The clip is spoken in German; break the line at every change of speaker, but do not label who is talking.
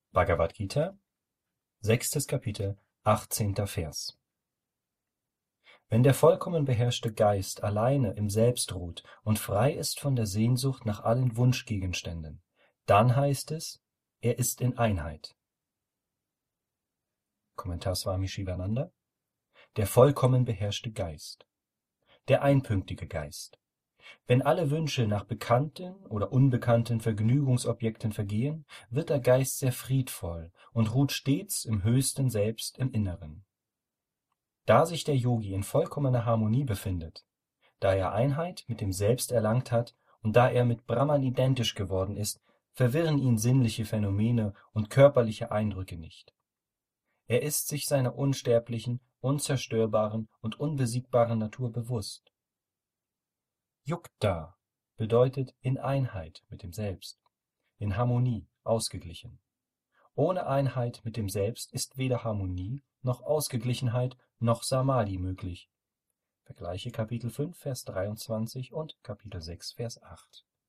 Bhagavad Gita, 6. Kapitel, 18. Vers. Wenn der vollkommen beherrschte Geist alleine im Selbst ruht und frei ist von der Sehnsucht nach allen Wunschgegenständen, dann heißt es, er ist in Einheit. Kommentar Swami Shivananda. Der vollkommen beherrschte Geist. Der einpünktige Geist. Wenn alle Wünsche nach bekannten oder unbekannten Vergnügungsobjekten vergehen, wird der Geist sehr friedvoll und ruht stets im höchsten Selbst im Inneren. Da sich der Yogi in vollkommener Harmonie befindet, da er Einheit mit dem Selbst erlangt hat und da er mit Brahman identisch geworden ist, verwirren ihn sinnliche Phänomene und körperliche Eindrücke nicht. Er ist sich seiner unsterblichen, unzerstörbaren und unbesiegbaren Natur bewusst. Yukta bedeutet in Einheit mit dem Selbst, in Harmonie, ausgeglichen. Ohne Einheit mit dem Selbst ist weder Harmonie noch Ausgeglichenheit noch Samadhi möglich. Vergleiche Kapitel 5, Vers 23 und Kapitel 6, Vers 8.